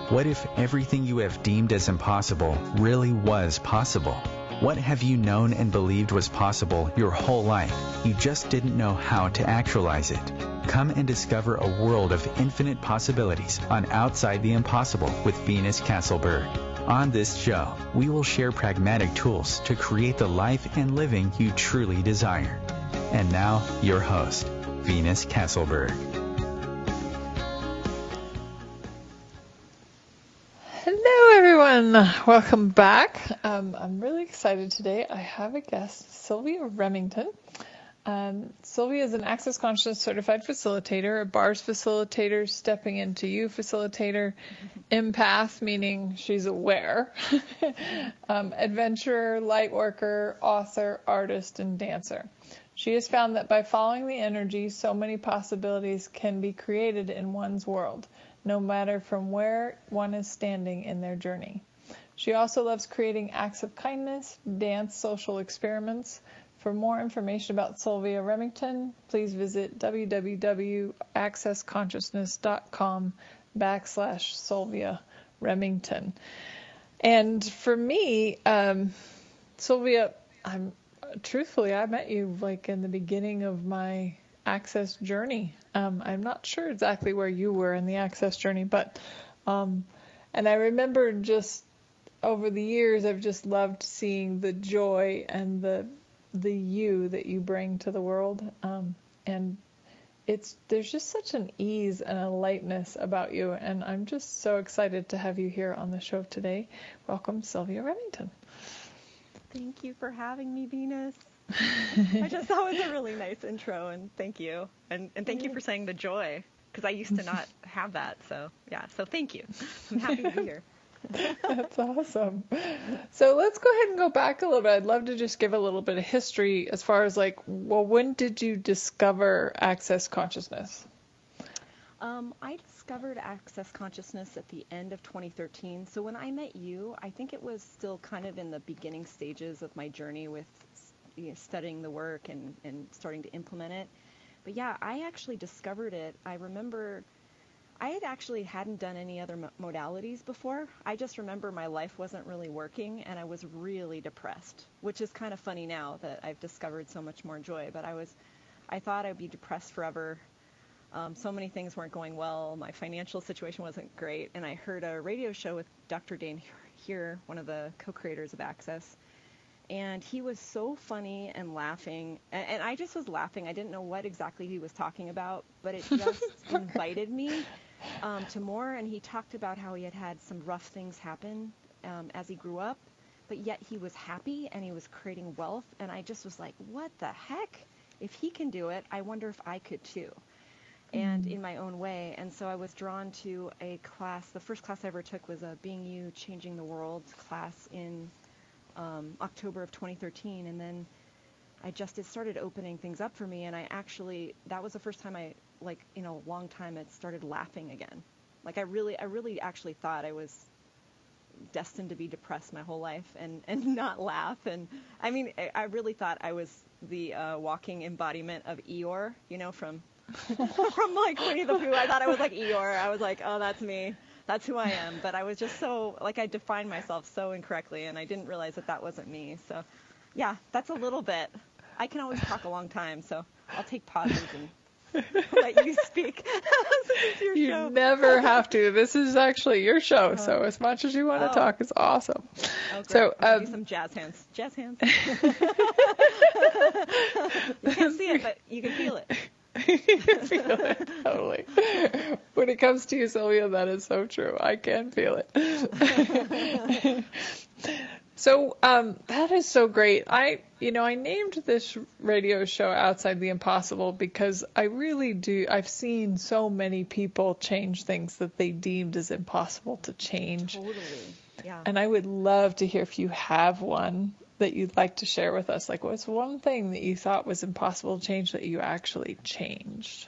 What if everything you have deemed as impossible really was possible? What have you known and believed was possible your whole life? You just didn't know how to actualize it. Come and discover a world of infinite possibilities on Outside the Impossible with Venus Castleberg. On this show, we will share pragmatic tools to create the life and living you truly desire. And now, your host, Venus Castleberg. Hello, everyone. Welcome back. I'm really excited today. I have a guest, Sylvia Remington. Sylvia is an Access Consciousness certified facilitator, a BARS facilitator, stepping into you facilitator, empath, meaning she's aware, adventurer, light worker, author, artist, and dancer. She has found that by following the energy, so many possibilities can be created in one's world, no matter from where one is standing in their journey. She also loves creating acts of kindness, dance, social experiments. For more information about Sylvia Remington, please visit www.accessconsciousness.com/Sylvia Remington. And for me, Sylvia, truthfully, I met you like in the beginning of my Access journey. I'm not sure exactly where you were in the Access journey, but and I remember just over the years, I've just loved seeing the joy and the you that you bring to the world, and there's just such an ease and a lightness about you, and I'm just so excited to have you here on the show today. Welcome, Sylvia Remington. Thank you for having me, Venus. I just thought it was a really nice intro, and thank you. And thank you for saying the joy, because I used to not have that. So, yeah, so thank you. I'm happy to be here. That's awesome. So let's go ahead and go back a little bit. I'd love to just give a little bit of history as far as when did you discover Access Consciousness? I discovered Access Consciousness at the end of 2013. So when I met you, I think it was still kind of in the beginning stages of my journey with studying the work and starting to implement it. But yeah, I actually discovered it. I remember I hadn't done any other modalities before. I just remember my life wasn't really working and I was really depressed, which is kind of funny now that I've discovered so much more joy. But I thought I'd be depressed forever. So many things weren't going well. My financial situation wasn't great. And I heard a radio show with Dr. Dane Heer, one of the co-creators of Access. And he was so funny and laughing. And I just was laughing. I didn't know what exactly he was talking about, but it just invited me to more. And he talked about how he had had some rough things happen as he grew up, but yet he was happy and he was creating wealth. And I just was like, what the heck? If he can do it, I wonder if I could too. And in my own way. And so I was drawn to a class. The first class I ever took was a Being You, Changing the World class in October of 2013. And then it started opening things up for me. And that was the first time in a long time, it started laughing again. Like I really actually thought I was destined to be depressed my whole life and not laugh. And I mean, I really thought I was the walking embodiment of Eeyore, from like Winnie the Pooh. I thought I was like Eeyore. I was like, oh, that's me. That's who I am. But I was just so, I defined myself so incorrectly, and I didn't realize that wasn't me. So, yeah, that's a little bit. I can always talk a long time, so I'll take pauses and let you speak. You show. Never have to. This is actually your show, so as much as you want to talk is awesome. Oh, so do some jazz hands. Jazz hands. You can't see it, but you can feel it. You can feel it, totally. When it comes to you, Sylvia, that is so true. I can feel it. So that is so great. I named this radio show Outside the Impossible because I really do. I've seen so many people change things that they deemed as impossible to change. Totally, yeah. And I would love to hear if you have one that you'd like to share with us. Like, what's one thing that you thought was impossible to change that you actually changed?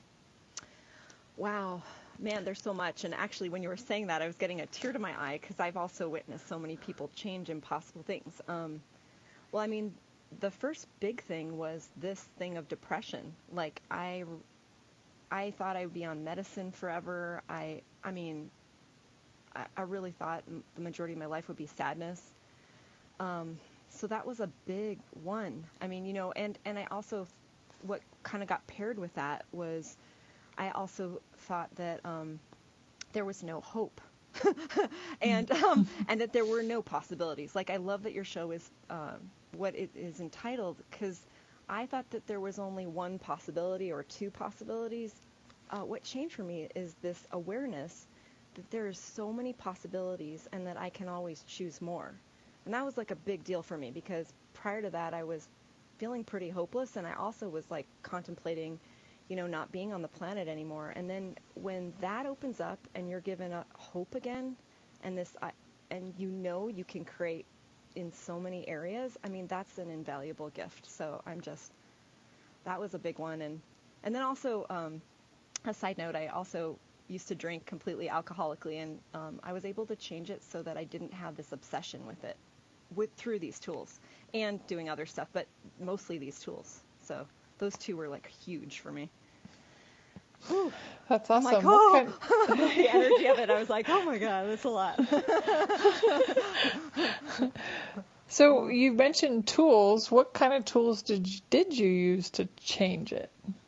Wow. Man, there's so much. And actually, when you were saying that, I was getting a tear to my eye because I've also witnessed so many people change impossible things. Well, I mean, the first big thing was this thing of depression. Like, I thought I would be on medicine forever. I mean, I really thought the majority of my life would be sadness. So that was a big one. I mean, and I also, what kind of got paired with that was I also thought that there was no hope. and that there were no possibilities. Like, I love that your show is what it is entitled, because I thought that there was only one possibility or two possibilities. What changed for me is this awareness that there is so many possibilities and that I can always choose more. And that was like a big deal for me, because prior to that I was feeling pretty hopeless, and I also was like contemplating, not being on the planet anymore. And then when that opens up and you're given a hope again, and and you can create in so many areas, I mean, that's an invaluable gift. So that was a big one. And then also, a side note, I also used to drink completely alcoholically, and I was able to change it so that I didn't have this obsession with it through these tools and doing other stuff, but mostly these tools. So those two were like huge for me. Whew. That's awesome. I'm like, the energy of it. I was like, oh my God, that's a lot. So you mentioned tools. What kind of tools did you use to change it?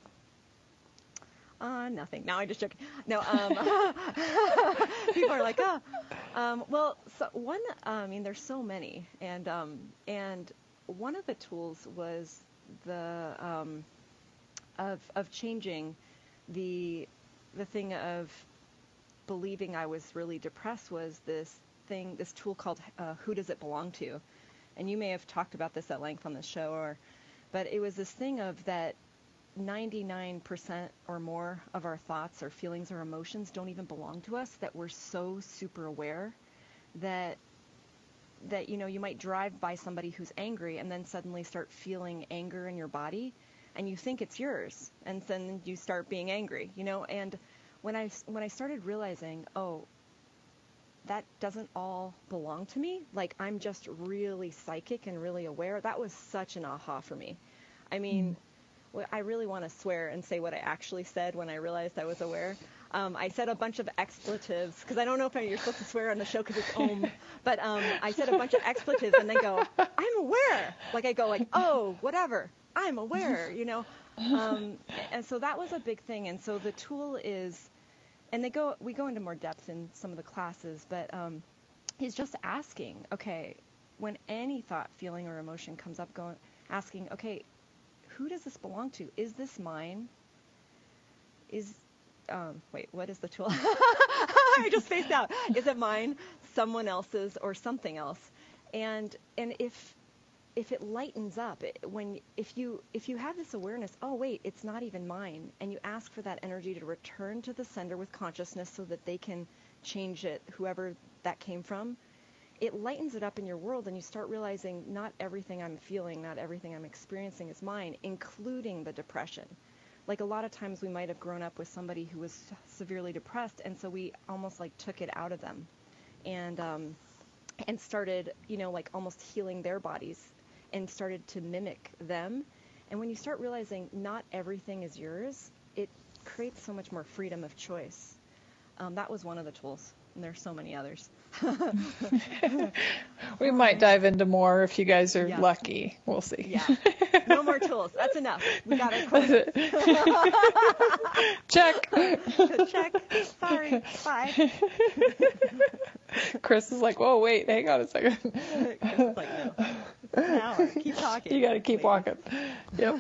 Nothing. No, I just joking. No, people are like, well, so one, I mean, there's so many, and one of the tools was the of changing the thing of believing I was really depressed was this tool called Who Does It Belong To? And you may have talked about this at length on the show, but it was this thing of that 99% or more of our thoughts or feelings or emotions don't even belong to us, that we're so super aware that you might drive by somebody who's angry and then suddenly start feeling anger in your body, and you think it's yours, and then you start being angry, and when I started realizing, oh, that doesn't all belong to me, like I'm just really psychic and really aware, that was such an aha for me. I mean, I really want to swear and say what I actually said when I realized I was aware. I said a bunch of expletives, because I don't know if you're supposed to swear on the show because it's but I said a bunch of expletives and then go, I'm aware. Like I go like, oh, whatever, I'm aware, and so that was a big thing. And so the tool is, and we go into more depth in some of the classes, but he's just asking, okay, when any thought, feeling, or emotion comes up, asking, okay, who does this belong to? Is this mine? Wait, what is the tool? I just spaced out. Is it mine, someone else's, or something else? And if it lightens up, if you have this awareness, oh wait, it's not even mine, and you ask for that energy to return to the sender with consciousness so that they can change it, whoever that came from, it lightens it up in your world, and you start realizing not everything I'm feeling, not everything I'm experiencing is mine, including the depression. Like a lot of times we might have grown up with somebody who was severely depressed, and so we almost like took it out of them and started, like almost healing their bodies and started to mimic them. And when you start realizing not everything is yours, it creates so much more freedom of choice. That was one of the tools, and there's so many others. We might dive into more if you guys are lucky. We'll see. Yeah. No more tools. That's enough. We got it covered. Check. Check. Sorry. Bye. Chris is like, whoa, wait, hang on a second. Chris is like, no. It's an hour. Keep talking. You got to keep walking. Yep.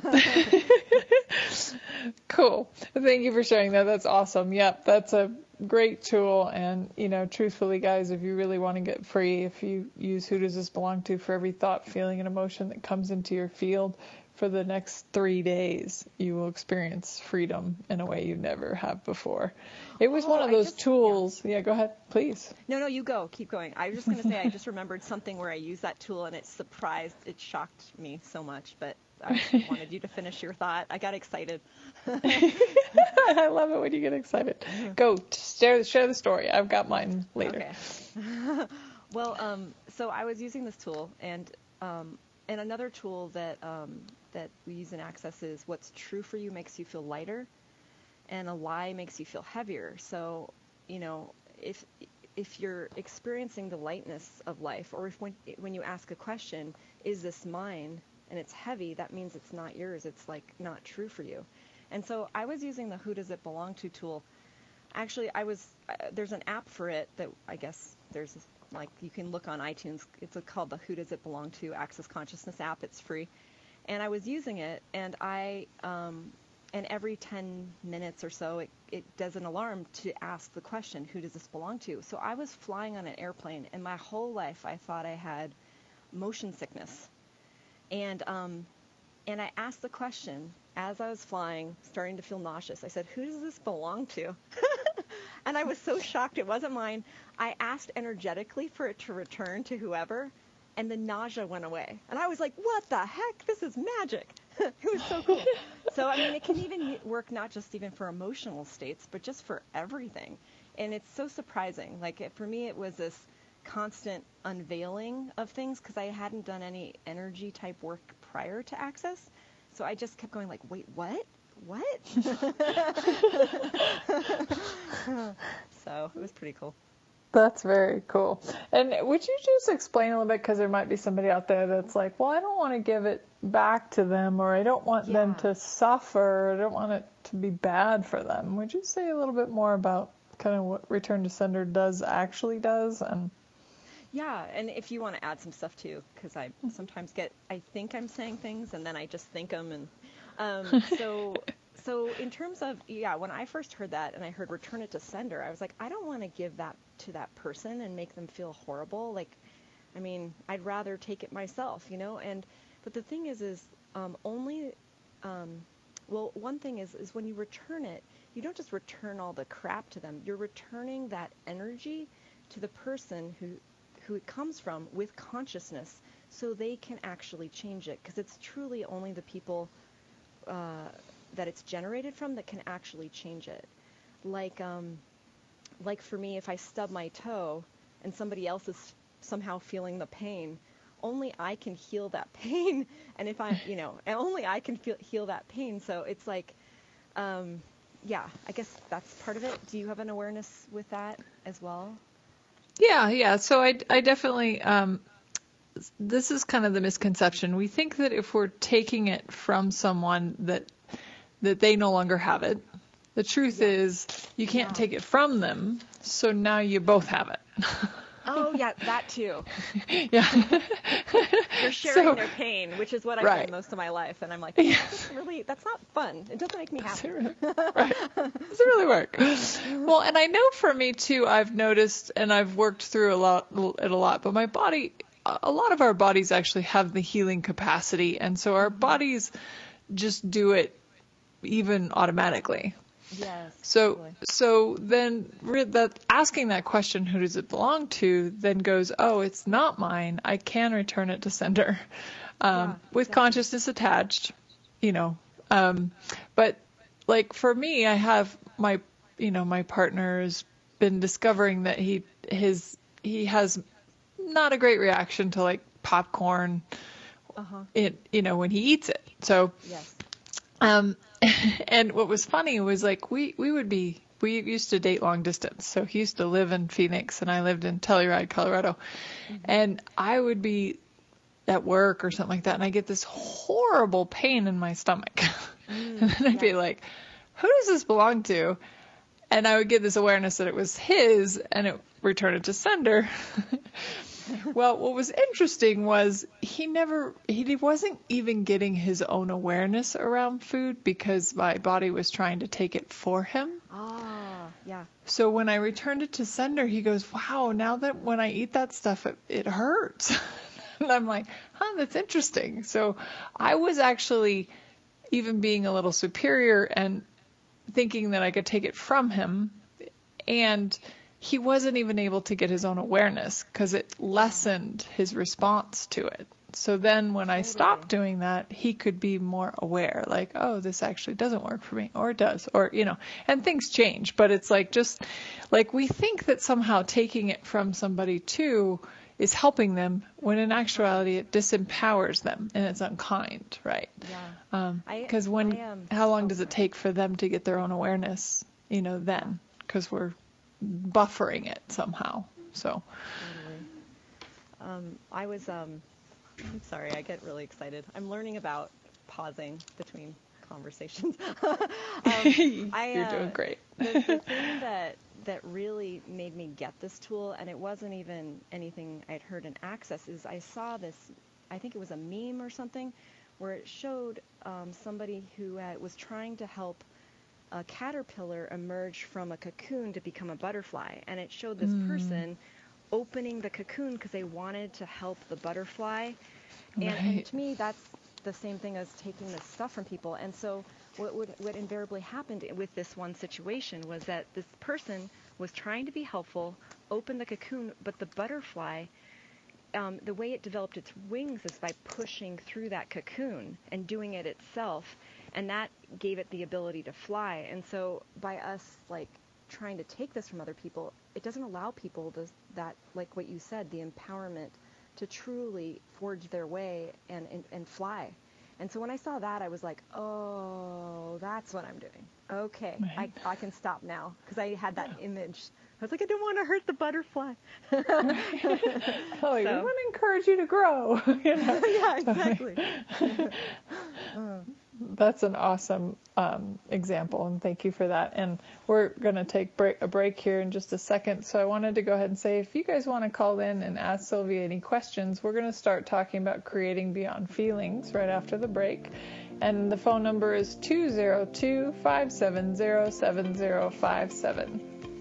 Cool. Thank you for sharing that. That's awesome. Yep. That's a great tool. And, truthfully, guys, if you really want to get free, if you use Who Does This Belong To for every thought, feeling, and emotion that comes into your field for the next 3 days, you will experience freedom in a way you never have before. It was one of those tools. Yeah, go ahead, please. No, you go. Keep going. I was just going to say I just remembered something where I used that tool and it shocked me so much, but I wanted you to finish your thought. I got excited. I love it when you get excited. Go, share the story. I've got mine later. Okay. Well, so I was using this tool, and another tool that we use in Access is what's true for you makes you feel lighter, and a lie makes you feel heavier. So, if if you're experiencing the lightness of life, or if when you ask a question, is this mine, and it's heavy, that means it's not yours. It's like not true for you. And so I was using the Who Does It Belong To tool. Actually, there's an app for it that I guess there's like, you can look on iTunes. It's called the Who Does It Belong To Access Consciousness app. It's free. And I was using it, and and every 10 minutes or so, it does an alarm to ask the question, who does this belong to? So I was flying on an airplane, and my whole life I thought I had motion sickness. And I asked the question as I was flying, starting to feel nauseous. I said, who does this belong to? And I was so shocked it wasn't mine. I asked energetically for it to return to whoever, and the nausea went away. And I was like, what the heck? This is magic. It was so cool. So, I mean, it can even work not just even for emotional states, but just for everything. And it's so surprising. Like, for me, it was this constant unveiling of things because I hadn't done any energy type work prior to Access. So I just kept going like, wait, what? What? So it was pretty cool. That's very cool. And would you just explain a little bit, because there might be somebody out there that's like, well, I don't want to give it back to them, or I don't want them to suffer, or I don't want it to be bad for them. Would you say a little bit more about kind of what Return to Sender actually does? And yeah, and if you want to add some stuff too, because I sometimes I think I'm saying things and then I just think them, and so in terms of, when I first heard that and I heard Return It to Sender, I was like, I don't want to give that to that person and make them feel horrible. Like, I mean, I'd rather take it myself, but the thing is one thing is when you return it, you don't just return all the crap to them. You're returning that energy to the person who it comes from with consciousness, so they can actually change it, because it's truly only the people that it's generated from that can actually change it. Like for me, if I stub my toe and somebody else is somehow feeling the pain, only I can heal that pain. And if I, and only I can heal that pain. So it's like, I guess that's part of it. Do you have an awareness with that as well? Yeah. So I definitely, this is kind of the misconception. We think that if we're taking it from someone that they no longer have it. The truth is you can't take it from them, so now you both have it. Oh, yeah, that too. Yeah. You're sharing their pain, which is what I've done most of my life, and I'm like, that's not fun. It doesn't make me happy. Right. Doesn't really work. Well, and I know for me too, I've noticed, and I've worked through a lot, but my body, a lot of our bodies actually have the healing capacity, and so our bodies just do it even automatically. Yes. So then that asking that question, who does it belong to, then goes, oh, it's not mine. I can return it to Sender, with consciousness attached, but like for me, I have my partner's been discovering that he has not a great reaction to like popcorn, when he eats it. So, and what was funny was like we used to date long distance. So he used to live in Phoenix and I lived in Telluride, Colorado. Mm-hmm. And I would be at work or something like that, and I get this horrible pain in my stomach. And then I'd be like, who does this belong to? And I would get this awareness that it was his, and it returned it to Sender. Well, what was interesting was he wasn't even getting his own awareness around food because my body was trying to take it for him. Ah, yeah. So when I returned it to Sender, he goes, wow, now that when I eat that stuff, it hurts. And I'm like, that's interesting. So I was actually even being a little superior and thinking that I could take it from him, and he wasn't even able to get his own awareness because it lessened his response to it. So then when I stopped doing that, he could be more aware, like, oh, this actually doesn't work for me, or it does, or, and things change. But it's like, just like we think that somehow taking it from somebody too is helping them, when in actuality it disempowers them and it's unkind, right? Yeah. Because how long does it take for them to get their own awareness, then? Because we're buffering it somehow. So. Totally. I'm sorry, I get really excited. I'm learning about pausing between conversations. You're doing great. The thing that really made me get this tool, and it wasn't even anything I'd heard in Access, is I saw this, I think it was a meme or something, where it showed somebody who was trying to help a caterpillar emerge from a cocoon to become a butterfly. And it showed this person opening the cocoon because they wanted to help the butterfly. And to me, that's the same thing as taking this stuff from people. And so what invariably happened with this one situation was that this person was trying to be helpful, open the cocoon, but the butterfly, the way it developed its wings is by pushing through that cocoon and doing it itself. And that gave it the ability to fly. And so by us, like, trying to take this from other people, it doesn't allow people that, like what you said, the empowerment to truly forge their way and fly. And so when I saw that, I was like, oh, that's what I'm doing. Okay, I can stop now, because I had that image. I was like, I don't want to hurt the butterfly. Oh, we want to encourage you to grow. You know? Yeah, exactly. That's an awesome example, and thank you for that. And we're going to take a break here in just a second. So I wanted to go ahead and say, if you guys want to call in and ask Sylvia any questions, we're going to start talking about creating beyond feelings right after the break. And the phone number is 202-570-7057.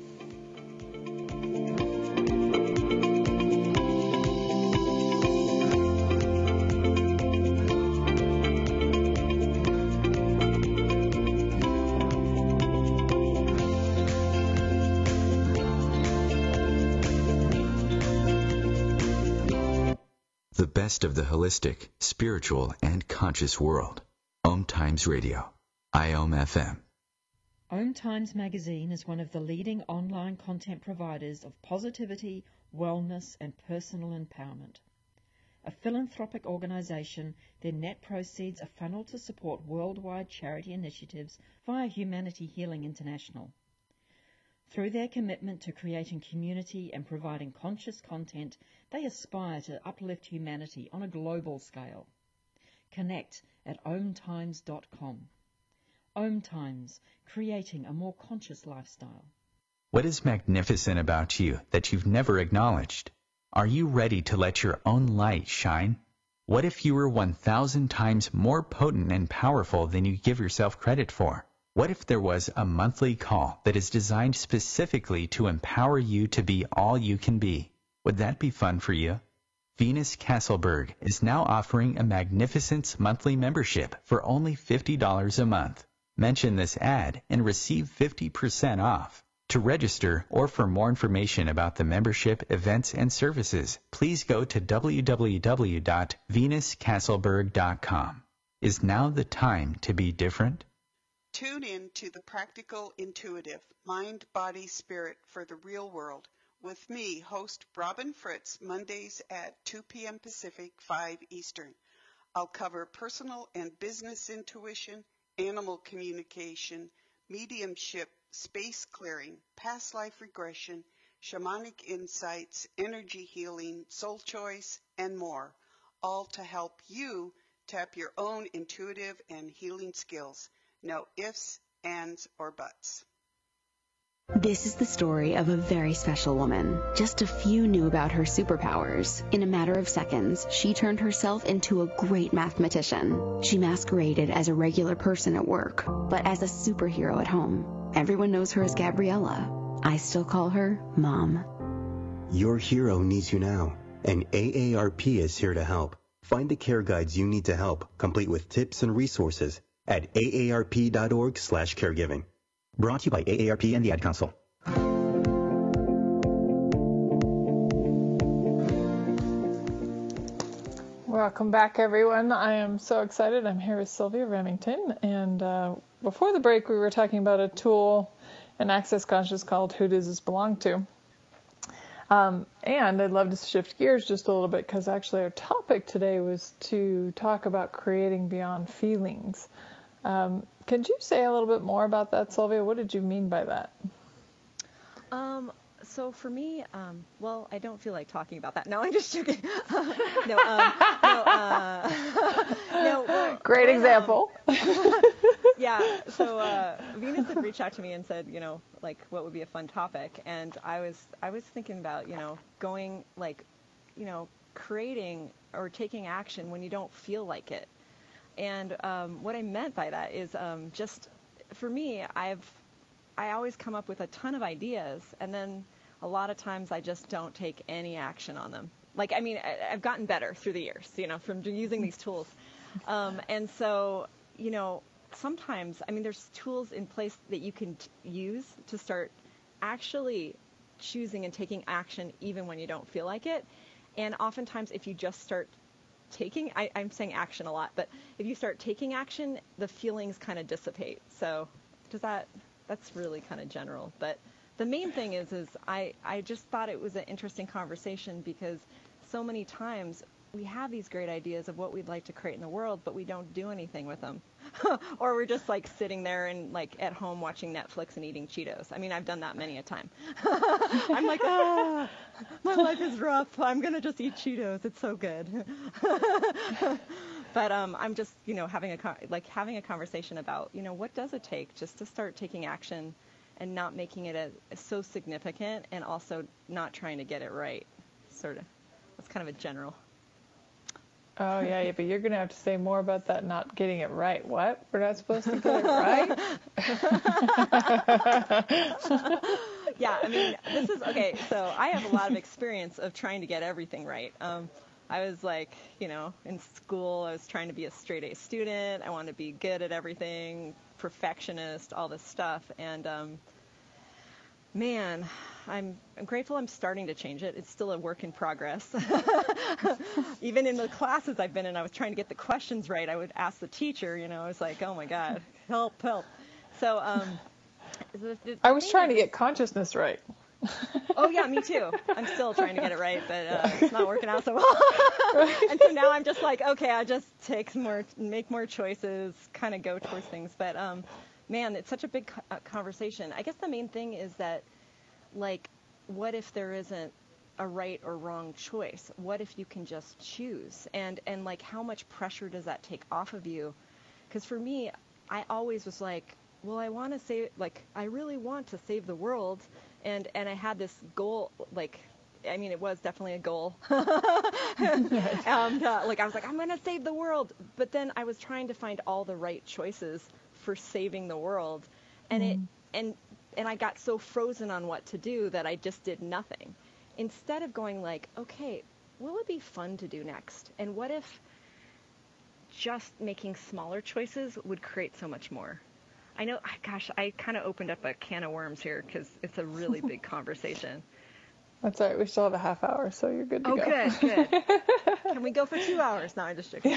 The best of the holistic, spiritual, and conscious world. Om Times Radio. IOM FM. Om Times Magazine is one of the leading online content providers of positivity, wellness, and personal empowerment. A philanthropic organization, their net proceeds are funneled to support worldwide charity initiatives via Humanity Healing International. Through their commitment to creating community and providing conscious content, they aspire to uplift humanity on a global scale. Connect at omtimes.com. Om Times, creating a more conscious lifestyle. What is magnificent about you that you've never acknowledged? Are you ready to let your own light shine? What if you were 1,000 times more potent and powerful than you give yourself credit for? What if there was a monthly call that is designed specifically to empower you to be all you can be? Would that be fun for you? Venus Castleberg is now offering a magnificence monthly membership for only $50 a month. Mention this ad and receive 50% off. To register or for more information about the membership, events, and services, please go to www.venuscastleberg.com. Is now the time to be different? Tune in to The Practical Intuitive, Mind, Body, Spirit for the Real World with me, host Robin Fritz, Mondays at 2 p.m. Pacific, 5 Eastern. I'll cover personal and business intuition, animal communication, mediumship, space clearing, past life regression, shamanic insights, energy healing, soul choice, and more, all to help you tap your own intuitive and healing skills. No ifs, ands, or buts. This is the story of a very special woman. Just a few knew about her superpowers. In a matter of seconds, she turned herself into a great mathematician. She masqueraded as a regular person at work, but as a superhero at home. Everyone knows her as Gabriella. I still call her Mom. Your hero needs you now, and AARP is here to help. Find the care guides you need to help, complete with tips and resources at aarp.org/caregiving. Brought to you by AARP and the Ad Council. Welcome back, everyone. I am so excited. I'm here with Sylvia Remington, and before the break, we were talking about a tool in Access Conscious called Who Does This Belong To? And I'd love to shift gears just a little bit, because actually our topic today was to talk about creating beyond feelings. Could you say a little bit more about that, Sylvia? What did you mean by that? So for me, well, I don't feel like talking about that. No, I'm just joking. Great example. Yeah. So Venus had reached out to me and said, like, what would be a fun topic? And I was thinking about, going like, creating or taking action when you don't feel like it. And what I meant by that is just for me, I always come up with a ton of ideas, and then a lot of times I just don't take any action on them. Like, I mean, I've gotten better through the years, from using these tools. And so, sometimes, I mean, there's tools in place that you can use to start actually choosing and taking action even when you don't feel like it. And oftentimes, if you just start taking, I'm saying action a lot, but if you start taking action, the feelings kind of dissipate. So that's really kind of general. But the main thing is I just thought it was an interesting conversation, because so many times we have these great ideas of what we'd like to create in the world, but we don't do anything with them. Or we're just like sitting there and like at home watching Netflix and eating Cheetos. I mean, I've done that many a time. I'm like, my life is rough. I'm going to just eat Cheetos. It's so good. But I'm just, having a conversation about, what does it take just to start taking action and not making it so significant, and also not trying to get it right. Sort of. That's kind of a general. Oh, yeah, but you're going to have to say more about that not getting it right. What? We're not supposed to get it right? Yeah, I mean, this is, okay, so I have a lot of experience of trying to get everything right. I was like, in school, I was trying to be a straight A student. I wanted to be good at everything, perfectionist, all this stuff. And, man, I'm grateful I'm starting to change it. It's still a work in progress. Even in the classes I've been in, I was trying to get the questions right. I would ask the teacher, I was like, oh my God, help. So, I was trying to get consciousness right. Oh yeah, me too. I'm still trying to get it right, but it's not working out so well. And so now I'm just like, okay, I just make more choices, kind of go towards things. But man, it's such a big conversation. I guess the main thing is that, like, what if there isn't a right or wrong choice? What if you can just choose? And like, how much pressure does that take off of you? Because for me, I always was like, well, I really want to save the world. And I had this goal, like, I mean, it was definitely a goal. And like, I was like, I'm going to save the world. But then I was trying to find all the right choices for saving the world. And and I got so frozen on what to do that I just did nothing. Instead of going like, okay, what would be fun to do next? And what if just making smaller choices would create so much more? I know, gosh, I kind of opened up a can of worms here because it's a really big conversation. That's all right. We still have a half hour, so you're good to go. Oh, good. Can we go for 2 hours? No, I'm just joking.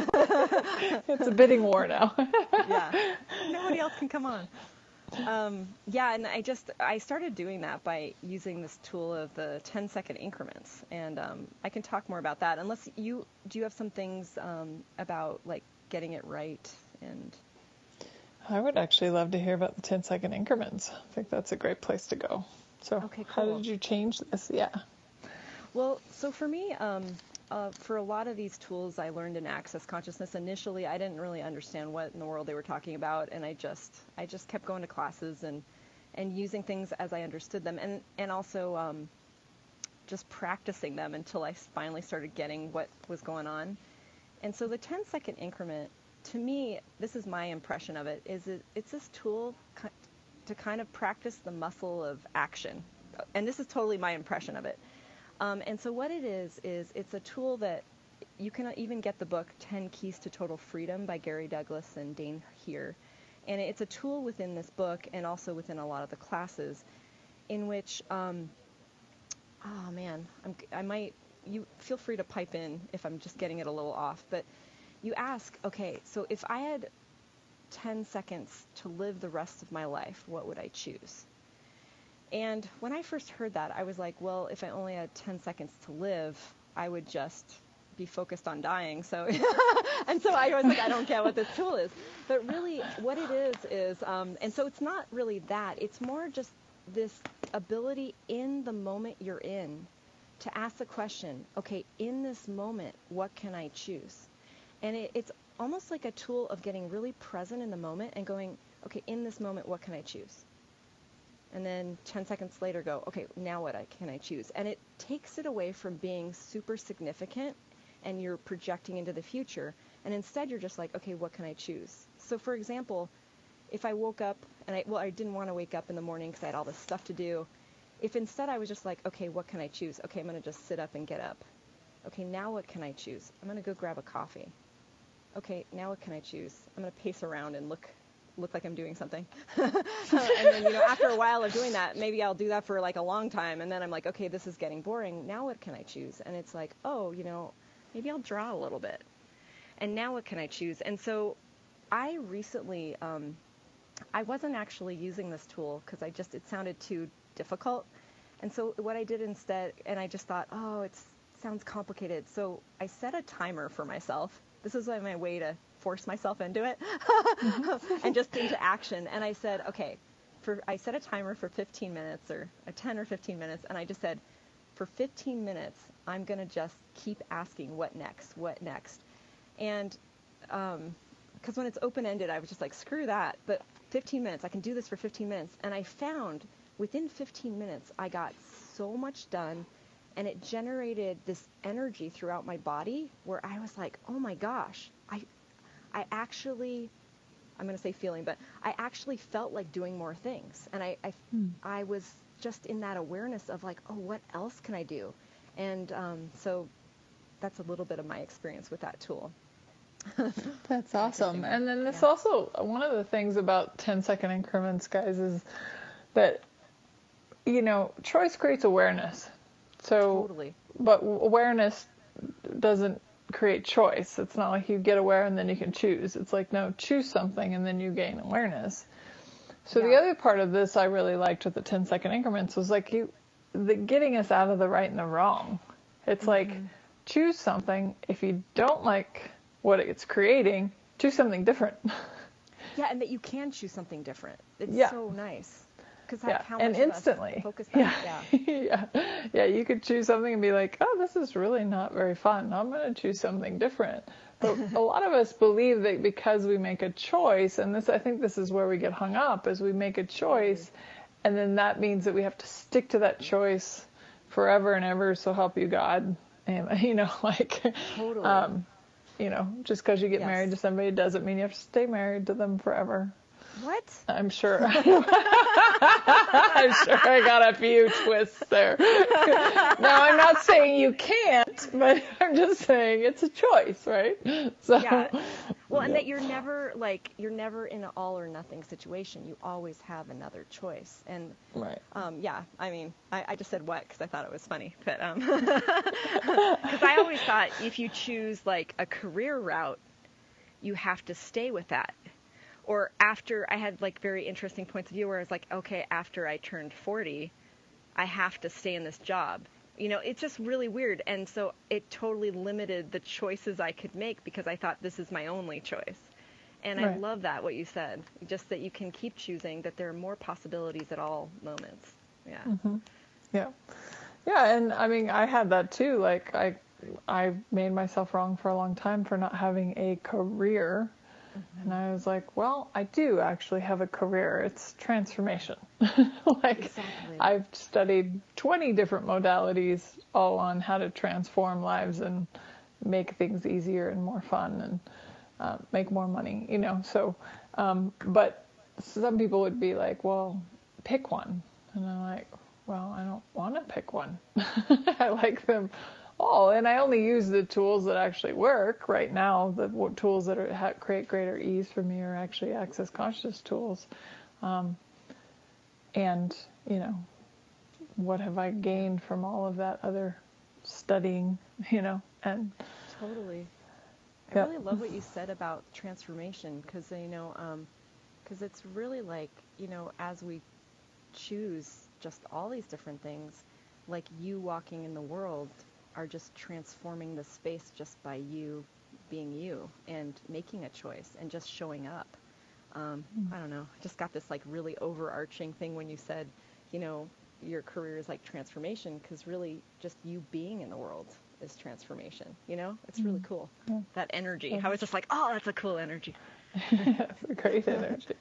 It's a bidding war now. Yeah. Nobody else can come on. Yeah, and I started doing that by using this tool of the 10-second increments. And I can talk more about that. Unless do you have some things about, like, getting it right? And I would actually love to hear about the 10-second increments. I think that's a great place to go. So okay, cool. How did you change this? Yeah. Well, so for me, for a lot of these tools I learned in Access Consciousness, initially I didn't really understand what in the world they were talking about, and I just kept going to classes and using things as I understood them, and also just practicing them until I finally started getting what was going on. And so the 10-second increment, to me, this is my impression of it, it's this tool to kind of practice the muscle of action. And this is totally my impression of it. And so what it is it's a tool that you can even get the book 10 Keys to Total Freedom by Gary Douglas and Dane Heer. And it's a tool within this book and also within a lot of the classes in which, you feel free to pipe in if I'm just getting it a little off, but you ask, okay, so if I had 10 seconds to live the rest of my life, what would I choose? And when I first heard that, I was like, well, if I only had 10 seconds to live, I would just be focused on dying. So, and so I was like, I don't get what this tool is. But really what it is, and so it's not really that. It's more just this ability in the moment you're in to ask the question, okay, in this moment, what can I choose? And it's almost like a tool of getting really present in the moment and going, okay, in this moment, what can I choose? And then 10 seconds later go, okay, now what can I choose? And it takes it away from being super significant and you're projecting into the future. And instead you're just like, okay, what can I choose? So for example, if I woke up and I didn't want to wake up in the morning because I had all this stuff to do. If instead I was just like, okay, what can I choose? Okay, I'm going to just sit up and get up. Okay, now what can I choose? I'm going to go grab a coffee. Okay, now what can I choose? I'm going to pace around and look like I'm doing something. And then, after a while of doing that, maybe I'll do that for like a long time. And then I'm like, okay, this is getting boring. Now what can I choose? And it's like, oh, maybe I'll draw a little bit. And now what can I choose? And so I recently, I wasn't actually using this tool because it sounded too difficult. And so what I did instead, and I just thought, oh, it sounds complicated. So I set a timer for myself. This is my way to force myself into it and just into action. And I said, okay, I set a timer for 15 minutes or 10 or 15 minutes. And I just said, for 15 minutes, I'm going to just keep asking what next. And because when it's open-ended, I was just like, screw that. But 15 minutes, I can do this for 15 minutes. And I found within 15 minutes, I got so much done. And it generated this energy throughout my body where I was like, oh my gosh, I actually, I'm going to say feeling, but I actually felt like doing more things. And I was just in that awareness of like, oh, what else can I do? And so that's a little bit of my experience with that tool. That's awesome. And then this also, one of the things about 10-second increments, guys, is that, choice creates awareness. So, totally. But awareness doesn't create choice. It's not like you get aware and then you can choose. It's like, no, choose something and then you gain awareness. So the other part of this I really liked with the 10-second increments was like getting us out of the right and the wrong. It's like, choose something. If you don't like what it's creating, choose something different. Yeah, and that you can choose something different. It's so nice. How much and instantly. Focus that. Yeah, you could choose something and be like, oh, this is really not very fun. I'm going to choose something different. But a lot of us believe that because we make a choice, and I think this is where we get hung up, is we make a choice, and then that means that we have to stick to that choice forever and ever, so help you God. And, Totally. Just because you get married to somebody doesn't mean you have to stay married to them forever. What? I'm sure. I'm sure I got a few twists there. Now, I'm not saying you can't, but I'm just saying it's a choice, right? So, Well, and that you're never in an all or nothing situation. You always have another choice. And I just said what because I thought it was funny, but because I always thought if you choose like a career route, you have to stay with that. Or after I had like very interesting points of view where I was like, okay, after I turned 40, I have to stay in this job. It's just really weird. And so it totally limited the choices I could make because I thought this is my only choice. And I love that, what you said, just that you can keep choosing, that there are more possibilities at all moments. Yeah. Mm-hmm. Yeah. Yeah. And I mean, I had that too. Like I made myself wrong for a long time for not having a career. And I was like, well, I do actually have a career. It's transformation. I've studied 20 different modalities all on how to transform lives and make things easier and more fun and make more money, So, but some people would be like, well, pick one. And I'm like, well, I don't want to pick one. I like them all, and I only use the tools that actually work right now. The tools that create greater ease for me are actually Access Consciousness tools. And, what have I gained from all of that other studying, and totally. I really love what you said about transformation because, because it's really like, as we choose just all these different things, like you walking in the world are just transforming the space just by you being you and making a choice and just showing up. I don't know. I just got this like really overarching thing when you said, your career is like transformation, because really just you being in the world is transformation. It's really cool. Yeah. That energy. I was just like, oh, that's a cool energy. That's a great energy.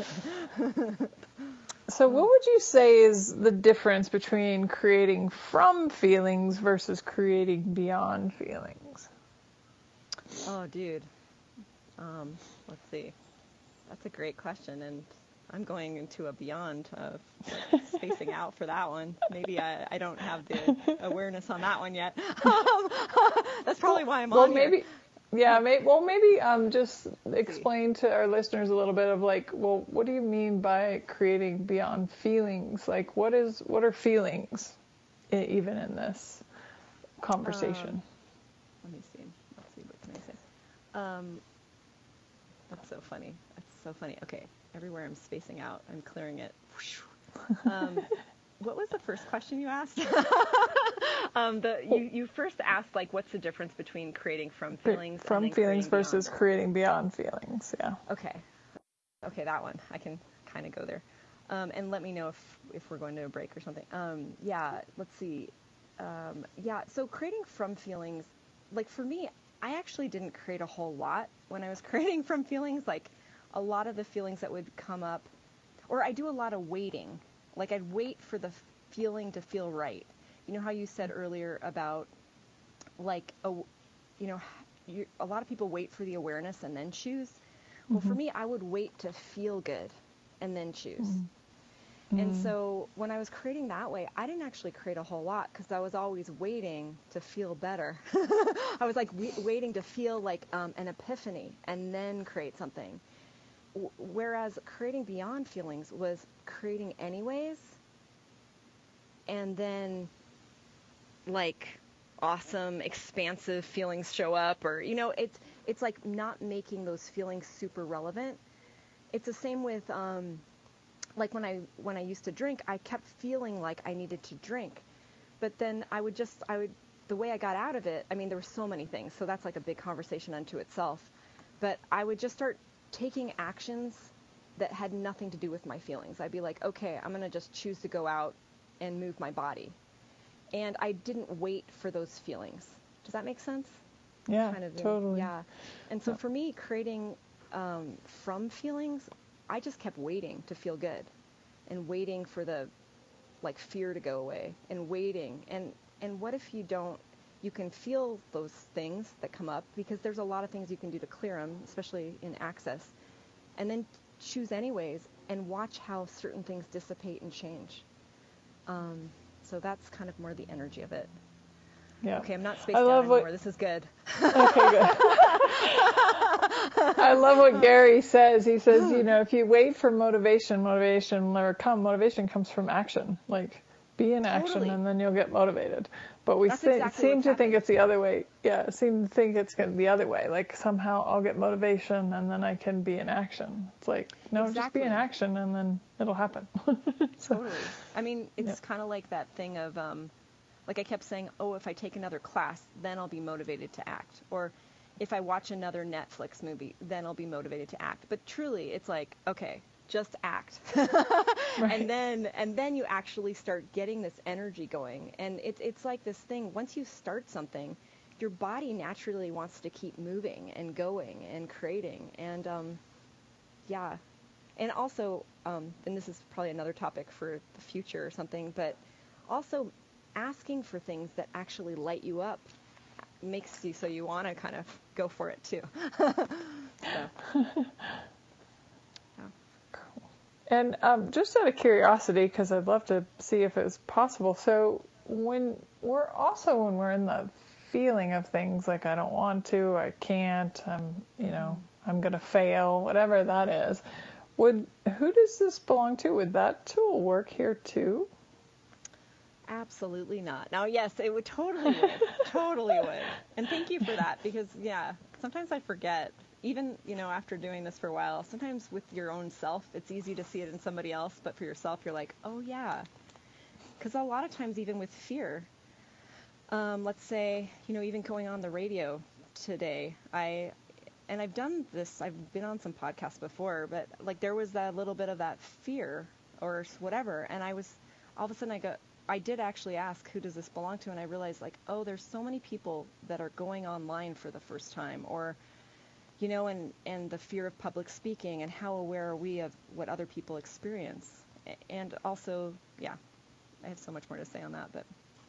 So what would you say is the difference between creating from feelings versus creating beyond feelings? Oh, dude. Let's see. That's a great question, and I'm going into a beyond spacing out for that one. Maybe I don't have the awareness on that one yet. That's probably why I'm on here. Maybe just explain to our listeners a little bit of like, well, what do you mean by creating beyond feelings? Like, what are feelings even in this conversation? Let me see. Let's see. What can I say? That's so funny. Okay. Everywhere I'm spacing out, I'm clearing it. What was the first question you asked? You first asked, like, what's the difference between creating from feelings from feelings versus creating beyond feelings? Yeah. Okay, that one. I can kind of go there. And let me know if we're going to a break or something. Let's see. So creating from feelings, like for me, I actually didn't create a whole lot when I was creating from feelings. Like a lot of the feelings that would come up, or I do a lot of waiting. Like I'd wait for the feeling to feel right. You know how you said earlier about like, a lot of people wait for the awareness and then choose. Well, for me, I would wait to feel good and then choose. And so when I was creating that way, I didn't actually create a whole lot because I was always waiting to feel better. I was like waiting to feel like an epiphany and then create something. Whereas creating beyond feelings was creating anyways, and then like awesome, expansive feelings show up, or it's like not making those feelings super relevant. It's the same with like when I used to drink, I kept feeling like I needed to drink, but then the way I got out of it, I mean, there were so many things, so that's like a big conversation unto itself, but I would just start taking actions that had nothing to do with my feelings. I'd be like, okay, I'm going to just choose to go out and move my body. And I didn't wait for those feelings. Does that make sense? Yeah, totally. Yeah. And so for me, creating from feelings, I just kept waiting to feel good and waiting for the like fear to go away and waiting. And what if you can feel those things that come up, because there's a lot of things you can do to clear them, especially in Access, and then choose anyways and watch how certain things dissipate and change. So that's kind of more the energy of it. Yeah. Okay, I'm not spaced out anymore. This is good. Okay, good. I love what Gary says. He says, if you wait for motivation comes from action. Like, be in action and then you'll get motivated. But we seem to think it's the other way. Yeah, seem to think it's going to be the other way. Like, somehow I'll get motivation and then I can be in action. It's like, no, just be in action and then it'll happen. Totally. I mean, it's kind of like that thing of, like I kept saying, if I take another class, then I'll be motivated to act. Or if I watch another Netflix movie, then I'll be motivated to act. But truly, it's like, okay, just act. Right. And then you actually start getting this energy going. And it's like this thing, once you start something, your body naturally wants to keep moving and going and creating. And and also, and this is probably another topic for the future or something, but also asking for things that actually light you up makes you so you want to kind of go for it too. Cool. And just out of curiosity, because I'd love to see if it's possible. So when we're in the feeling of things like I don't want to, I can't, I'm going to fail, whatever that is, who does this belong to? Would that tool work here too? Absolutely not. Now, yes, it would totally would. And thank you for that, because, sometimes I forget, even, after doing this for a while, sometimes with your own self, it's easy to see it in somebody else, but for yourself, you're like, oh, yeah. Because a lot of times, even with fear, let's say, even going on the radio today, I've done this, I've been on some podcasts before, but, like, there was that little bit of that fear or whatever, and I all of a sudden I did actually ask, who does this belong to? And I realized, like, oh, there's so many people that are going online for the first time, or, you know, and the fear of public speaking, and how aware are we of what other people experience? And also, yeah, I have so much more to say on that, but.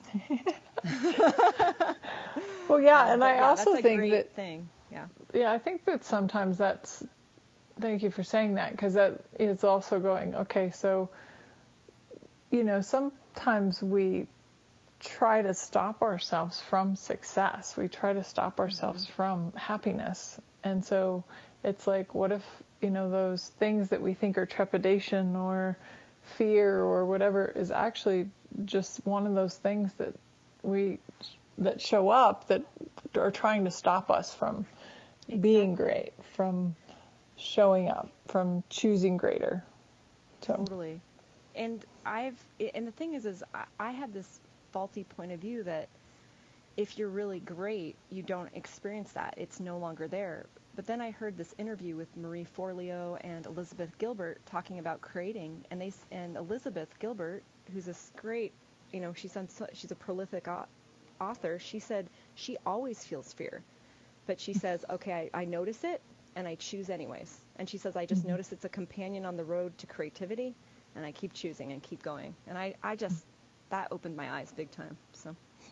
Well, yeah, and I also that's a think great that thing. Yeah. Yeah, I think that sometimes that's, thank you for saying that, because that is also going, okay, so, you know, sometimes we try to stop ourselves from success. We try to stop ourselves from happiness. And so it's like, what if, you know, those things that we think are trepidation or fear or whatever is actually just one of those things that show up that are trying to stop us from being great, from showing up, from choosing greater. So. Totally. And the thing is I had this faulty point of view that if you're really great, you don't experience that. It's no longer there. But then I heard this interview with Marie Forleo and Elizabeth Gilbert talking about creating, and Elizabeth Gilbert, who's this great, you know, she's a prolific author. She said she always feels fear, but she says, okay, I notice it and I choose anyways. And she says, I just notice it's a companion on the road to creativity, and I keep choosing and keep going. And I just, that opened my eyes big time. So.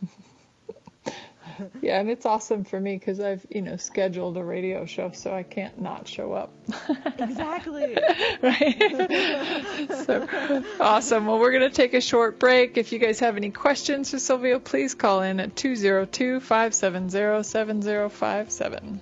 Yeah, and it's awesome for me because I've, you know, scheduled a radio show, so I can't not show up. Exactly. Right? So, awesome. Well, we're going to take a short break. If you guys have any questions for Sylvia, please call in at 202-570-7057.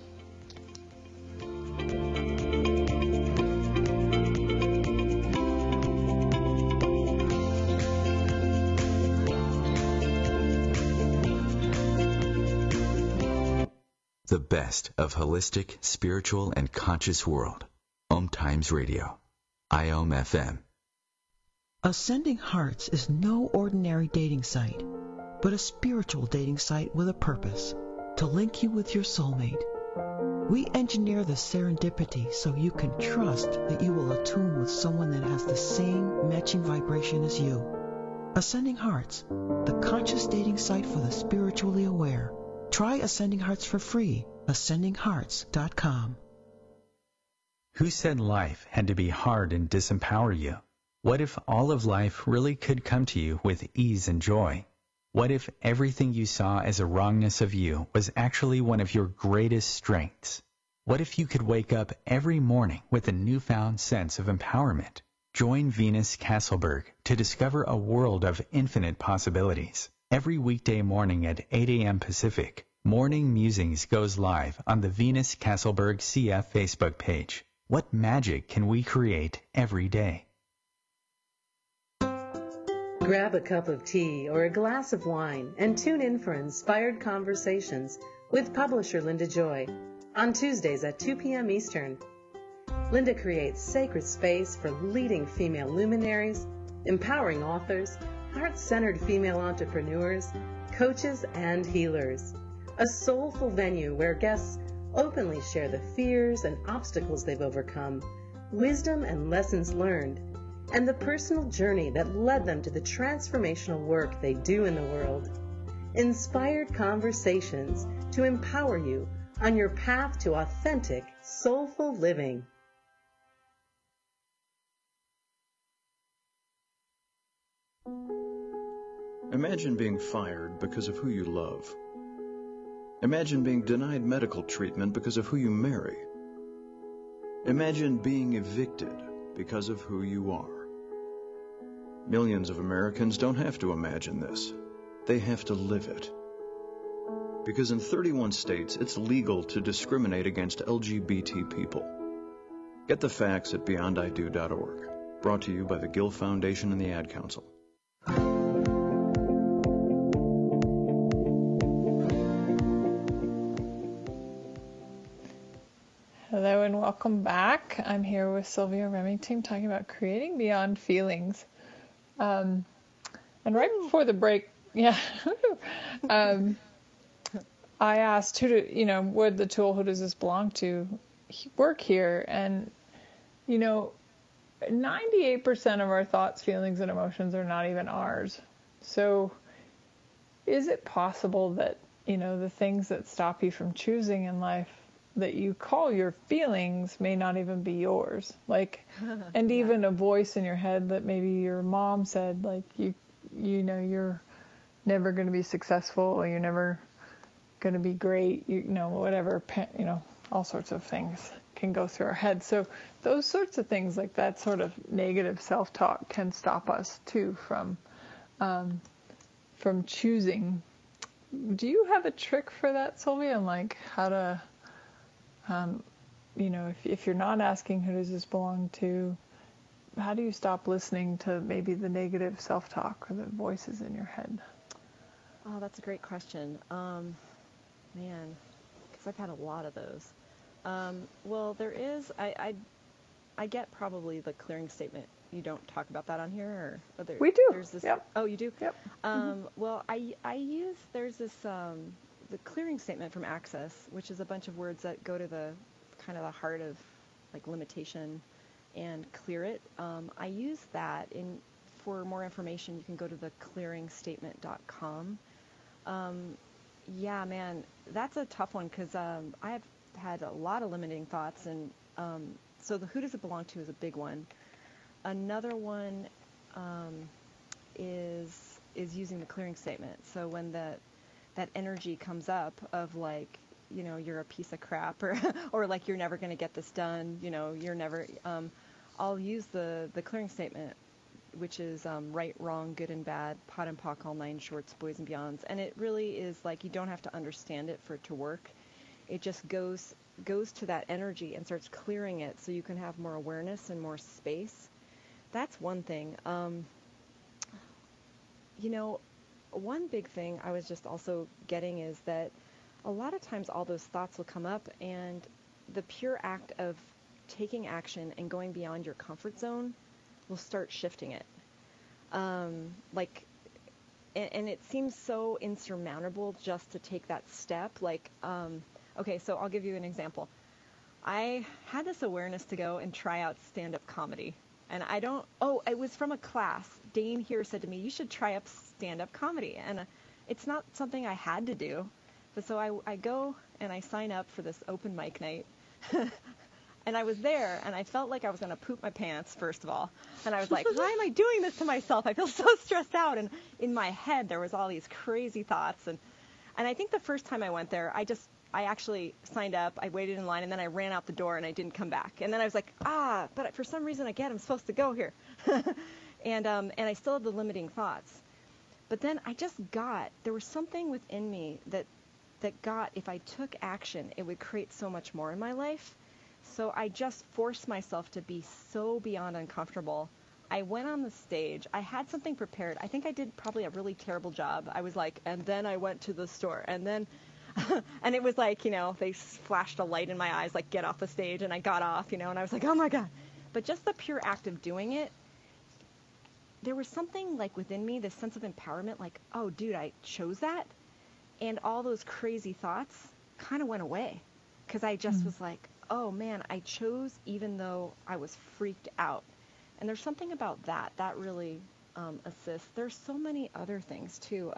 The best of holistic, spiritual, and conscious world. Om Times Radio. IOM FM. Ascending Hearts is no ordinary dating site, but a spiritual dating site with a purpose, to link you with your soulmate. We engineer the serendipity so you can trust that you will attune with someone that has the same matching vibration as you. Ascending Hearts, the conscious dating site for the spiritually aware. Try Ascending Hearts for free. AscendingHearts.com. Who said life had to be hard and disempower you? What if all of life really could come to you with ease and joy? What if everything you saw as a wrongness of you was actually one of your greatest strengths? What if you could wake up every morning with a newfound sense of empowerment? Join Venus Castleberg to discover a world of infinite possibilities. Every weekday morning at 8 a.m. Pacific, Morning Musings goes live on the Venus Castleberg CF Facebook page. What magic can we create every day? Grab a cup of tea or a glass of wine and tune in for Inspired Conversations with publisher Linda Joy on Tuesdays at 2 p.m. Eastern. Linda creates sacred space for leading female luminaries, empowering authors, heart-centered female entrepreneurs, coaches, and healers. A soulful venue where guests openly share the fears and obstacles they've overcome, wisdom and lessons learned, and the personal journey that led them to the transformational work they do in the world. Inspired Conversations to empower you on your path to authentic, soulful living. Imagine being fired because of who you love. Imagine being denied medical treatment because of who you marry. Imagine being evicted because of who you are. Millions of Americans don't have to imagine this. They have to live it. Because in 31 states, it's legal to discriminate against LGBT people. Get the facts at beyondido.org. Brought to you by the Gill Foundation and the Ad Council. Hello and welcome back. I'm here with Sylvia Remington talking about creating beyond feelings. And right before the break, I asked would the tool, who does this belong to, work here? And, 98% of our thoughts, feelings, and emotions are not even ours. So is it possible that, the things that stop you from choosing in life that you call your feelings may not even be yours? Like, and Yeah. even a voice in your head that maybe your mom said, like, you're never going to be successful, or you're never going to be great, whatever, all sorts of things can go through our head. So those sorts of things, like that sort of negative self-talk, can stop us too from choosing. Do you have a trick for that, Sylvia? And like how to, if you're not asking who does this belong to, how do you stop listening to maybe the negative self-talk or the voices in your head? Oh, that's a great question. Man, because I've had a lot of those. Well, there is, I get probably the clearing statement. You don't talk about that on here, or we do. There's this. Yep. Oh, you do. Yep. Well, there's this the clearing statement from Access, which is a bunch of words that go to the kind of the heart of like limitation and clear it. I use that for more information. You can go to theclearingstatement.com. Yeah, man, that's a tough one because I've had a lot of limiting thoughts, and so the who does it belong to is a big one. Another one is using the clearing statement. So when that energy comes up of like, you're a piece of crap, or like you're never going to get this done, you're never. I'll use the clearing statement, which is right, wrong, good and bad, pot and pock, all nine shorts, boys and beyonds. And it really is like you don't have to understand it for it to work. It just goes to that energy and starts clearing it so you can have more awareness and more space. That's one thing. One big thing I was just also getting is that a lot of times all those thoughts will come up, and the pure act of taking action and going beyond your comfort zone will start shifting it. And it seems so insurmountable just to take that step. Okay, so I'll give you an example. I had this awareness to go and try out stand-up comedy. And it was from a class. Dane here said to me, you should try up stand-up comedy. And it's not something I had to do. But so I go and I sign up for this open mic night. And I was there, and I felt like I was going to poop my pants, first of all. And I was like, why am I doing this to myself? I feel so stressed out. And in my head, there was all these crazy thoughts. And I think the first time I went there, I actually signed up, I waited in line, and then I ran out the door, and I didn't come back. And then I was like, but for some reason I'm supposed to go here. And I still have the limiting thoughts. But then there was something within me that if I took action, it would create so much more in my life. So I just forced myself to be so beyond uncomfortable. I went on the stage. I had something prepared. I think I did probably a really terrible job. I was like, and then I went to the store. And then, and it was like, they flashed a light in my eyes, like, get off the stage. And I got off, and I was like, oh, my God. But just the pure act of doing it, there was something like within me, this sense of empowerment, like, oh, dude, I chose that. And all those crazy thoughts kind of went away because I just was like, oh man, I chose even though I was freaked out. And there's something about that really assists. There's so many other things too.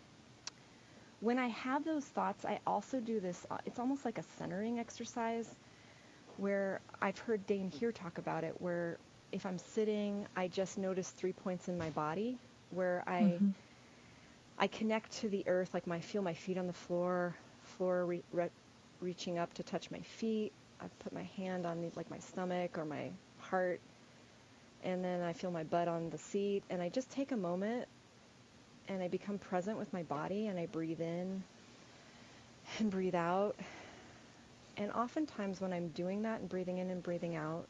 When I have those thoughts, I also do this, it's almost like a centering exercise where I've heard Dane here talk about it, where if I'm sitting, I just notice 3 points in my body where I connect to the earth, like I feel my feet on the floor reaching up to touch my feet. I put my hand on my stomach or my heart, and then I feel my butt on the seat, and I just take a moment and I become present with my body, and I breathe in and breathe out. And oftentimes when I'm doing that and breathing in and breathing out,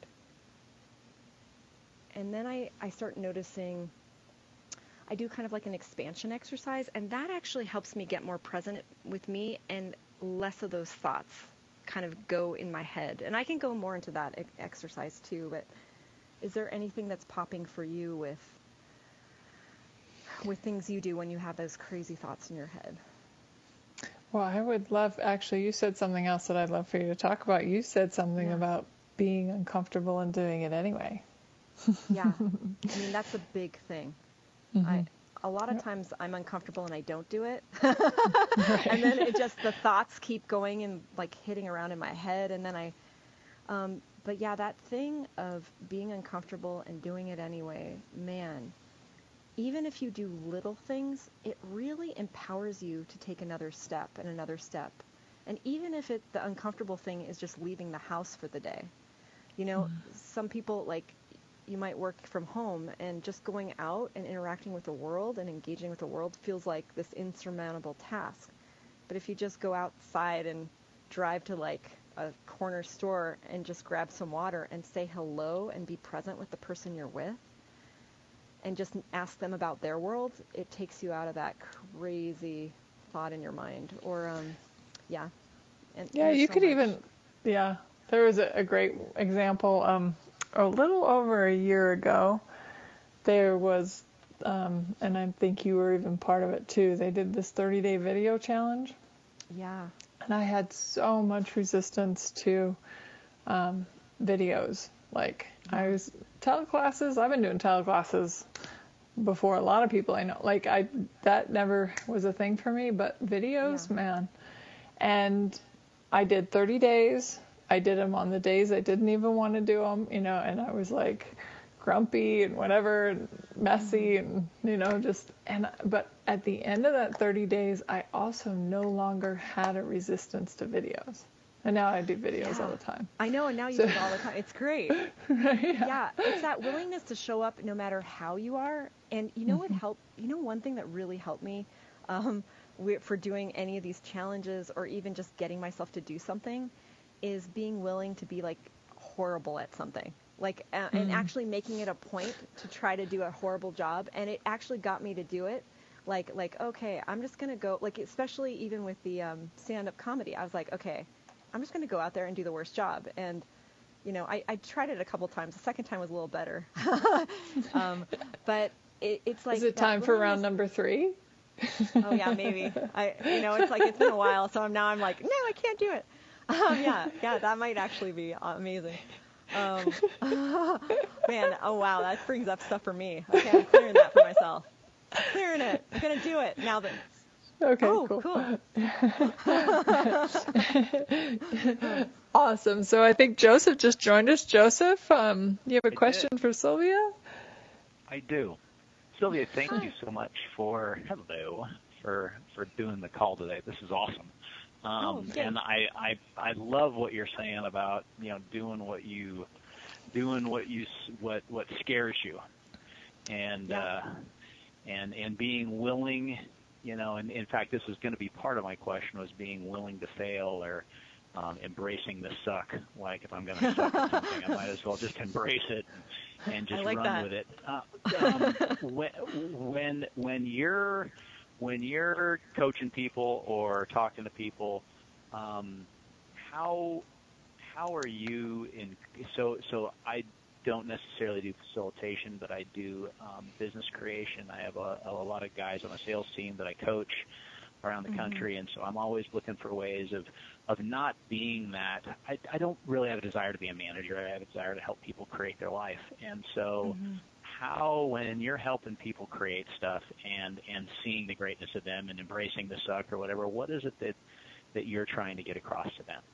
and then I start noticing, I do kind of like an expansion exercise, and that actually helps me get more present with me, and less of those thoughts kind of go in my head. And I can go more into that exercise too, but is there anything that's popping for you with things you do when you have those crazy thoughts in your head? Well, I would love, actually, you said something else that I'd love for you to talk about. You said something about being uncomfortable and doing it anyway. Yeah. I mean, that's a big thing. Mm-hmm. A lot of times I'm uncomfortable and I don't do it. Right. And then the thoughts keep going and like hitting around in my head. And then but yeah, that thing of being uncomfortable and doing it anyway, man, even if you do little things, it really empowers you to take another step and another step. And even if the uncomfortable thing is just leaving the house for the day, some people, like, you might work from home, and just going out and interacting with the world and engaging with the world feels like this insurmountable task. But if you just go outside and drive to like a corner store and just grab some water and say hello and be present with the person you're with and just ask them about their world, it takes you out of that crazy thought in your mind. Or yeah. And Yeah, you could even, yeah, there was a great example. A little over a year ago, there was, and I think you were even part of it too, they did this 30-day video challenge. Yeah. And I had so much resistance to videos. Like, I was, teleclasses, I've been doing teleclasses before a lot of people I know. Like, that never was a thing for me, but videos, man. And I did 30 days. I did them on the days I didn't even want to do them, and I was like grumpy and whatever, and messy, and but at the end of that 30 days, I also no longer had a resistance to videos. And now I do videos all the time. I know, and now you do it all the time. It's great. Yeah, it's that willingness to show up no matter how you are. And you know what helped? One thing that really helped me for doing any of these challenges, or even just getting myself to do something, is being willing to be like horrible at something. Like, and actually making it a point to try to do a horrible job. And it actually got me to do it. Like, okay, I'm just going to go, like, especially even with the stand-up comedy, I was like, okay, I'm just going to go out there and do the worst job. And, I tried it a couple times. The second time was a little better. But it's like... Is it time for round number 3? Oh, yeah, maybe. It's like, it's been a while, so now I'm like, no, I can't do it. Yeah, that might actually be amazing. Man, oh, wow, that brings up stuff for me. Okay, I'm clearing that for myself. Clearing it. I'm going to do it now that... Okay, cool. Awesome. So I think Joseph just joined us. Joseph, you have a question for Sylvia? I do. Sylvia, thank you so much for doing the call today. This is awesome. And I love what you're saying about, doing what scares you, and being willing, and in fact, this is going to be part of my question, was being willing to fail, or embracing the suck. Like, if I'm going to suck at something, I might as well just embrace it and just run with it. When you're coaching people or talking to people, how are you in? So I don't necessarily do facilitation, but I do business creation. I have a lot of guys on a sales team that I coach around the country, and so I'm always looking for ways of not being that. I don't really have a desire to be a manager. I have a desire to help people create their life, and so. How, when you're helping people create stuff and seeing the greatness of them and embracing the suck or whatever, what is it that you're trying to get across to them?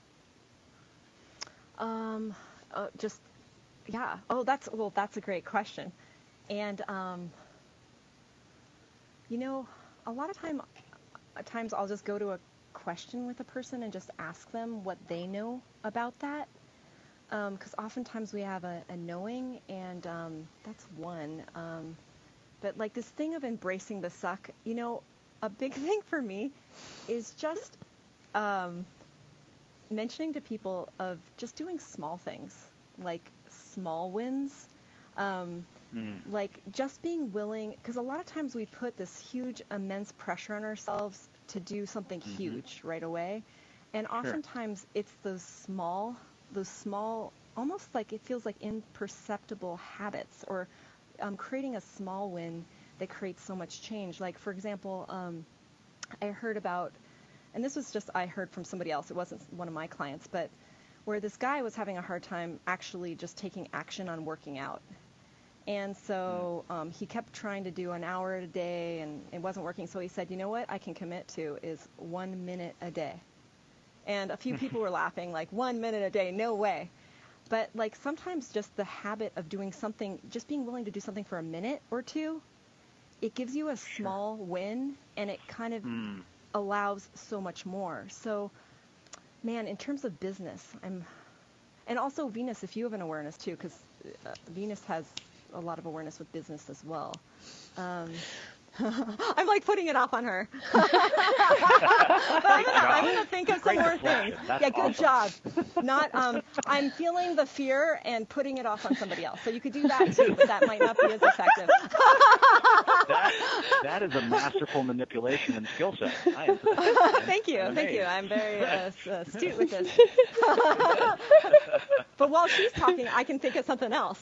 That's a great question. And, a lot of times I'll just go to a question with a person and just ask them what they know about that. Because oftentimes we have a knowing, and that's one. But like this thing of embracing the suck, a big thing for me is just mentioning to people of just doing small things, like small wins. Like just being willing, because a lot of times we put this huge, immense pressure on ourselves to do something huge right away. And oftentimes it's those small, almost like it feels like imperceptible habits, or creating a small win that creates so much change. Like, for example, I heard about, and this was just, I heard from somebody else, it wasn't one of my clients, but where this guy was having a hard time actually just taking action on working out. And so he kept trying to do an hour a day, and it wasn't working. So he said, you know what I can commit to is 1 minute a day. And a few people were laughing, like, 1 minute a day, no way. But, like, sometimes just the habit of doing something, just being willing to do something for a minute or two, it gives you a small win, and it kind of allows so much more. So, man, in terms of business, and also Venus, if you have an awareness too, because Venus has a lot of awareness with business as well. I'm like putting it off on her. But I'm gonna think of some more things. Yeah, good job. Not I'm feeling the fear and putting it off on somebody else. So you could do that too, but that might not be as effective. That is a masterful manipulation and skill set. Thank you. I'm very astute with this. But while she's talking, I can think of something else.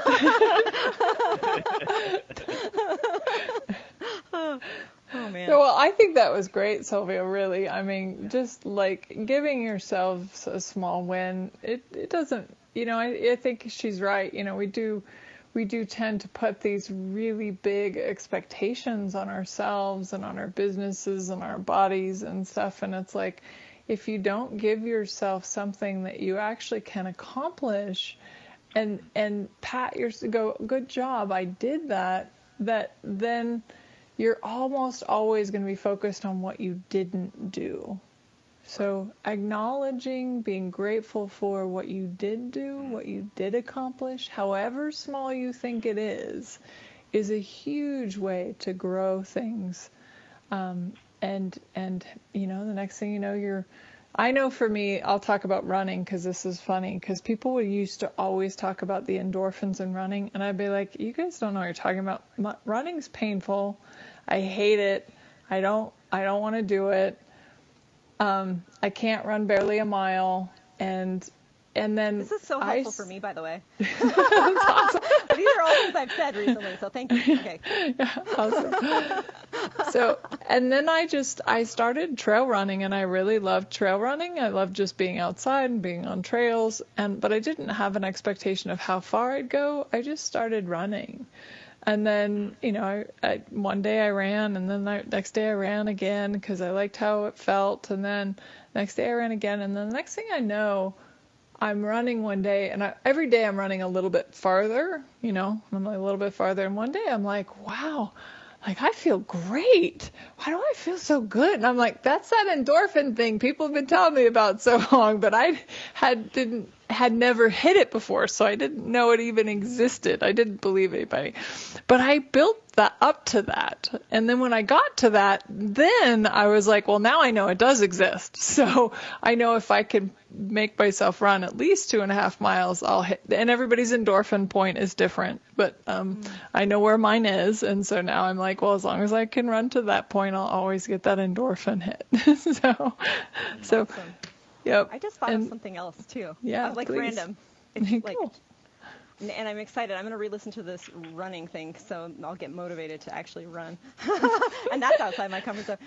Oh man. So, well, I think that was great, Sylvia, really. I mean, just like giving yourself a small win, it doesn't, I think she's right. We do tend to put these really big expectations on ourselves and on our businesses and our bodies and stuff. And it's like, if you don't give yourself something that you actually can accomplish and pat yourself, go, good job, I did that then you're almost always going to be focused on what you didn't do. So acknowledging, being grateful for what you did do, what you did accomplish, however small you think it is a huge way to grow things. And the next thing you know, I know for me, I'll talk about running because this is funny, because people used to always talk about the endorphins in running, and I'd be like, you guys don't know what you're talking about. Running's painful. I hate it. I don't want to do it. I can't run barely a mile, and then this is so helpful for me, by the way. That's awesome. These are all things I've said recently, so thank you. Okay. Yeah, awesome. So, and then I started trail running, and I really loved trail running. I loved just being outside and being on trails, but I didn't have an expectation of how far I'd go. I just started running. And then, one day I ran, and then the next day I ran again because I liked how it felt. And then next day I ran again. And then the next thing I know, I'm running one day, and every day I'm running a little bit farther, I'm a little bit farther. And one day I'm like, wow, like I feel great. Why do I feel so good? And I'm like, that's that endorphin thing people have been telling me about so long, but I had never hit it before, so I didn't know it even existed. I didn't believe anybody. But I built that up to that. And then when I got to that, then I was like, well, now I know it does exist. So I know if I can make myself run at least 2.5 miles, I'll hit. And everybody's endorphin point is different, but I know where mine is. And so now I'm like, well, as long as I can run to that point, I'll always get that endorphin hit. So awesome. Yep. I just thought of something else too. Yeah, like please. random. It's like, cool. And I'm excited. I'm going to re-listen to this running thing, so I'll get motivated to actually run. And that's outside my comfort zone.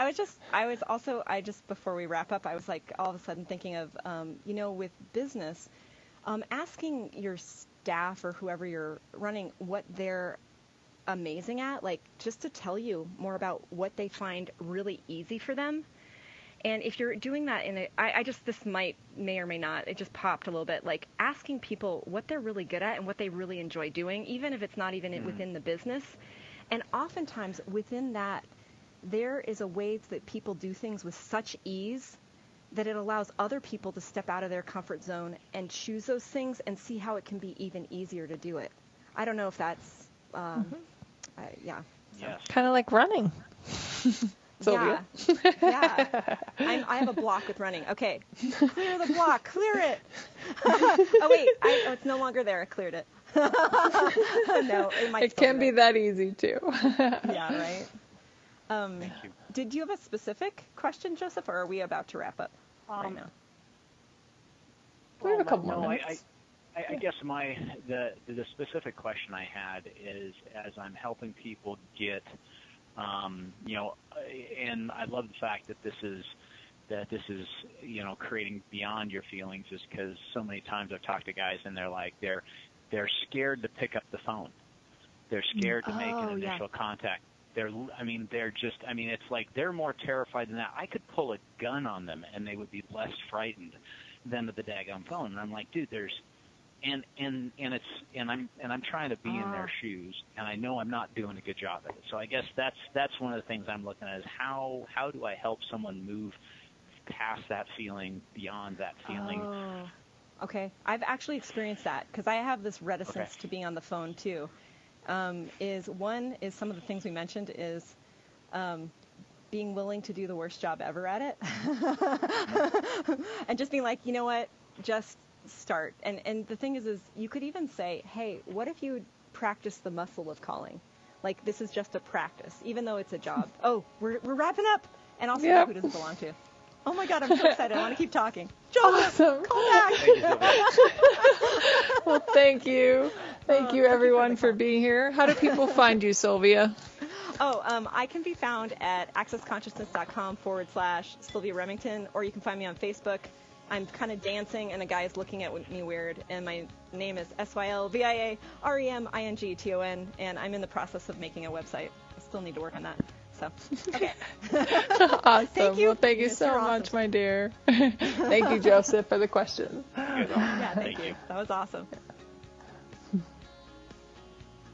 I just before we wrap up, I was like all of a sudden thinking of, with business, asking your staff or whoever you're running what they're amazing at, like just to tell you more about what they find really easy for them. And if you're doing that this may or may not, it just popped a little bit, like asking people what they're really good at and what they really enjoy doing, even if it's not even within the business. And oftentimes within that, there is a way that people do things with such ease that it allows other people to step out of their comfort zone and choose those things and see how it can be even easier to do it. I don't know if that's, yeah. Yes. Kind of like running. Sylvia. Yeah. I have a block with running. Okay. Clear the block. Clear it. Oh, wait. It's no longer there. I cleared it. No, it might It can be that easy, too. Yeah, right? Thank you. Did you have a specific question, Joseph, or are we about to wrap up right now? We have a couple more minutes. I guess the specific question I had is, as I'm helping people get and I love the fact that this is creating beyond your feelings, is because so many times I've talked to guys and they're like they're scared to pick up the phone. They're scared to make an initial contact. It's like they're more terrified than that. I could pull a gun on them and they would be less frightened than the daggone phone. And I'm like, dude, I'm trying to be in their shoes, and I know I'm not doing a good job at it. So I guess that's one of the things I'm looking at is how do I help someone move past that feeling, beyond that feeling. Oh, okay. I've actually experienced that because I have this reticence to being on the phone too. Is some of the things we mentioned is being willing to do the worst job ever at it. And just being like, you know what, just start. And the thing is you could even say, hey, what if you practice the muscle of calling? Like, this is just a practice, even though it's a job. Oh, we're wrapping up. And also, who does it belong to? Oh my God, I'm so excited. I want to keep talking. Joseph, awesome. Call back. Well, thank you. Thank you, everyone, for being here. How do people find you, Sylvia? I can be found at accessconsciousness.com/Sylvia Remington, or you can find me on Facebook. I'm kind of dancing, and a guy is looking at me weird, and my name is SYLVIAREMINGTON, and I'm in the process of making a website. I still need to work on that. So, okay. Awesome. Thank you. Well, thank you so much, my dear. Thank you, Joseph, for the questions. Yeah, thank you. That was awesome.